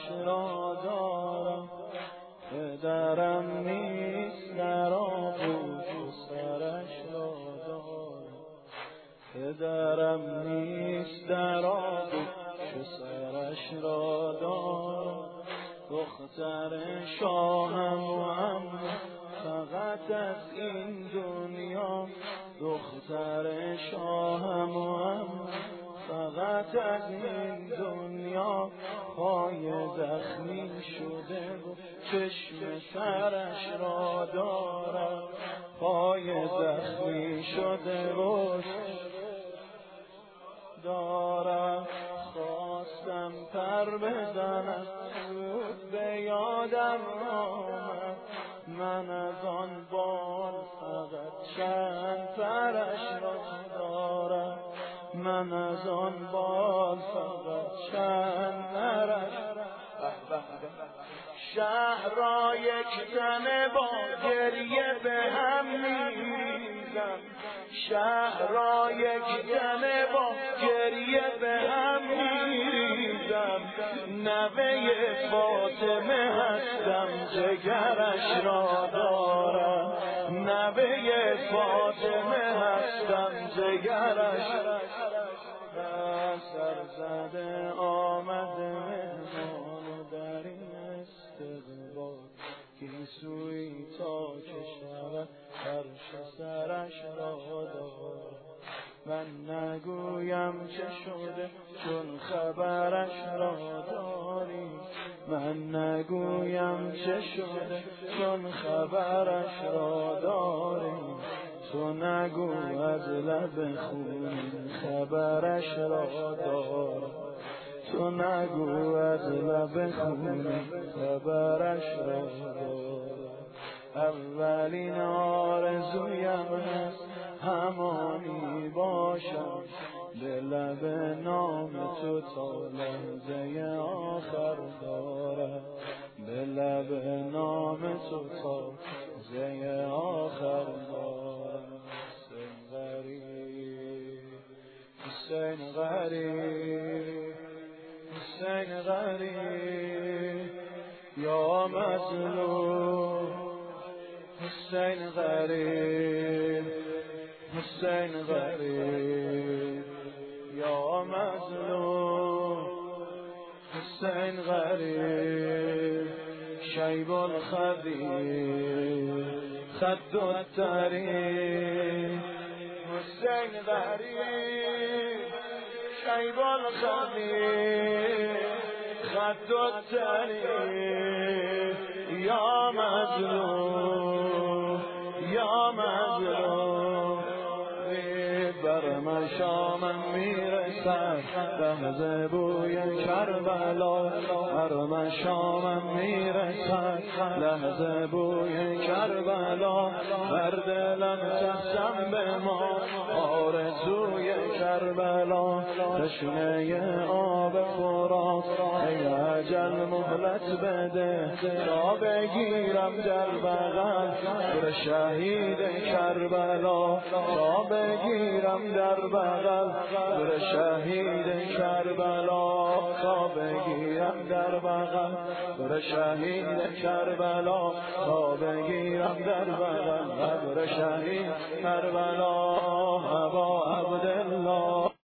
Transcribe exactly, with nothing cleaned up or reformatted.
را دارم، پدرم نیست در آغوش سرش را دارم، پدرم نیست در آغوش سرش را دارم. دختر شاهم و اما فقط از این دنیا، دختر شاهم و اما فقط از این دنیا. پای زخمی شده و چشم سرش را دارم، پای زخمی شده و دارم. خواستم پر بزنم زود به یادم آمد، من از آن بال فقط چند پرش را دارم، من از آن بال فقط چند پرش. شهر را یک تنه با گریه به هم میریزم، شهر را یک تنه با گریه به هم میریزم. نوه فاطمه هستم جگرش را دارم، نوه فاطمه هستم جگرش. سر زده آمده مهمان و در این استقبال، گیسویی تا که شود فرش سرش را دارم. من نگویم چه شده چون خبرش را داری، من نگویم چه شده چون خبرش را داری. تو نگو از لب خون خبرش را دارم، تو نگو از لب خون خبرش را دارم. اولین آرزویم هست همانی باشم، به لب نام تو تا لحظه آخر دارم، به لب نام تو تا لحظه آخر دارم. حسین غریب، حسین غریب یا مظلوم، حسین غریب، حسین غریب یا مظلوم، حسین غریب. شیب الخدیر خد الطریق، حسین غریب. شیب الخدیر خد الطریق یا مظلوم، یا مظلوم. بر من شامم میرسد لحظه بوی کربلا، بر من شامم میرسد لحظه بوی کربلا. بر دلم تختم به ما آرزوی کربلا، تشنه آب فرات ای اجل مهلت بده، تا بگیرم در بغل در شهید کربلا، تا بگیرم در بغل در شهید کربلا، تا بگیرم در بغل در شهید کربلا، تا بگیرم در بغل در شهید کربلا.